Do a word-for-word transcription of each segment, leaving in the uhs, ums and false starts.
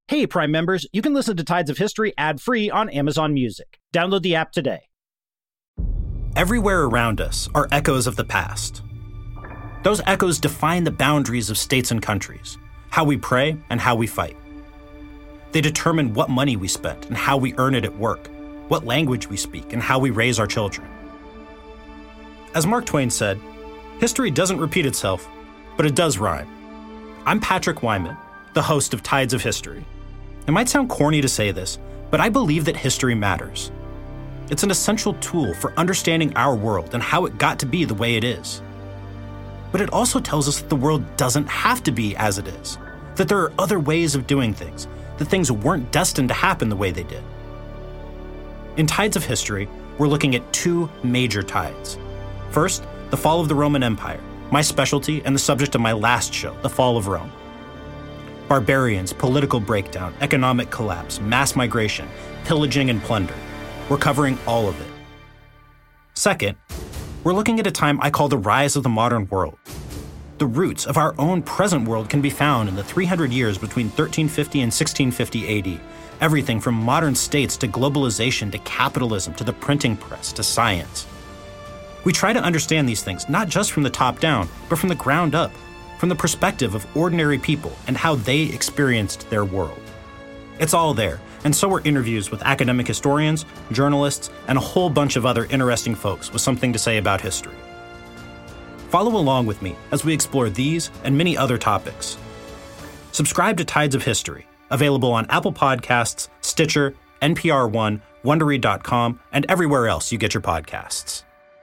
Hey, Prime members, you can listen to Tides of History ad-free on Amazon Music. Download the app today. Everywhere around us are echoes of the past. Those echoes define the boundaries of states and countries, how we pray and how we fight. They determine what money we spend and how we earn it at work, what language we speak and how we raise our children. As Mark Twain said, history doesn't repeat itself, but it does rhyme. I'm Patrick Wyman, the host of Tides of History. It might sound corny to say this, but I believe that history matters. It's an essential tool for understanding our world and how it got to be the way it is. But it also tells us that the world doesn't have to be as it is, that there are other ways of doing things, that things weren't destined to happen the way they did. In Tides of History, we're looking at two major tides. First, the fall of the Roman Empire, my specialty and the subject of my last show, The Fall of Rome. Barbarians, political breakdown, economic collapse, mass migration, pillaging and plunder. We're covering all of it. Second, we're looking at a time I call the rise of the modern world. The roots of our own present world can be found in the three hundred years between thirteen fifty and sixteen fifty A D. Everything from modern states to globalization to capitalism to the printing press to science. We try to understand these things not just from the top down, but from the ground up, from the perspective of ordinary people and how they experienced their world. It's all there, and so are interviews with academic historians, journalists, and a whole bunch of other interesting folks with something to say about history. Follow along with me as we explore these and many other topics. Subscribe to Tides of History, available on Apple Podcasts, Stitcher, N P R One, Wondery dot com, and everywhere else you get your podcasts.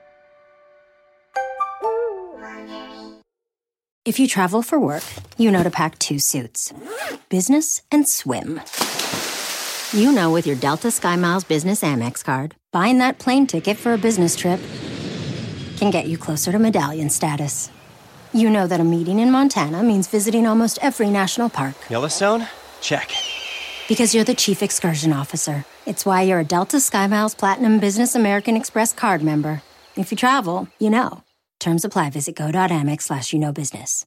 If you travel for work, you know to pack two suits. Business and swim. You know with your Delta SkyMiles Business Amex card, buying that plane ticket for a business trip can get you closer to medallion status. You know that a meeting in Montana means visiting almost every national park. Yellowstone? Check. Because you're the chief excursion officer. It's why you're a Delta SkyMiles Platinum Business American Express card member. If you travel, you know. Terms apply. Visit go.amex slash you know business.